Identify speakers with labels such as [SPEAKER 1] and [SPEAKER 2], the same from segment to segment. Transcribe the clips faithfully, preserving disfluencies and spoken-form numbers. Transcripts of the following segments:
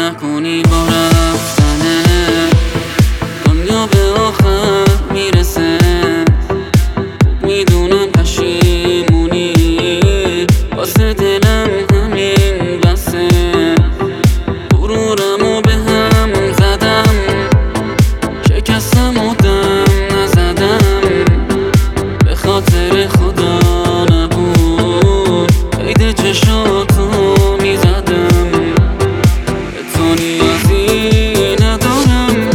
[SPEAKER 1] نکنی با رفتنه دنیا به آخر میرسه. میدونم پشیمونی واسه دلم همین بسه. غرورمو به هم زدم شکستم و دم نزدم به خاطر خدا نبود قید چشاتو میزدم. به تو نیازی ندارم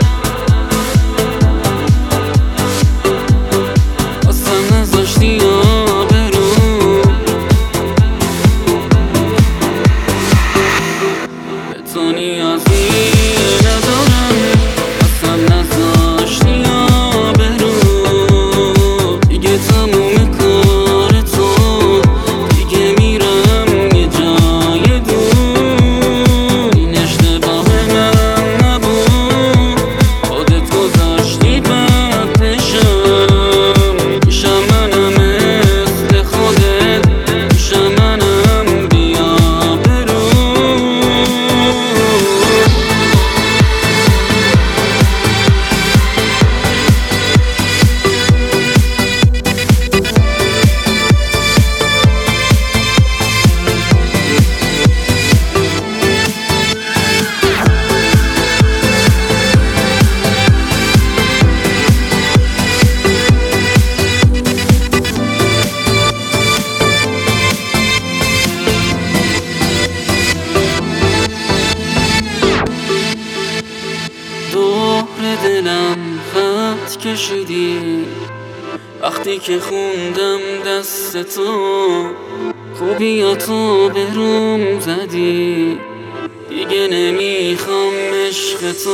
[SPEAKER 1] اصلا نذاشتی آبرو. به تو نیازی ندارم اصلا نذاشتی آبرو. دیگه تموم کار تو دیگه میرم یه جای دور. این اشتباه من نبود خودت گذاشتی بد بشم. پیشم منم مثل خودت پیشم منم بیا برو. دور دلم خط کشیدی وقتی که خوندم دست تو. خوبیاتو به روم زدی دیگه نمیخوام عشق تو.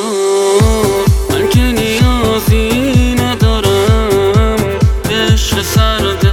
[SPEAKER 1] من که نیازی ندارم عشق سرد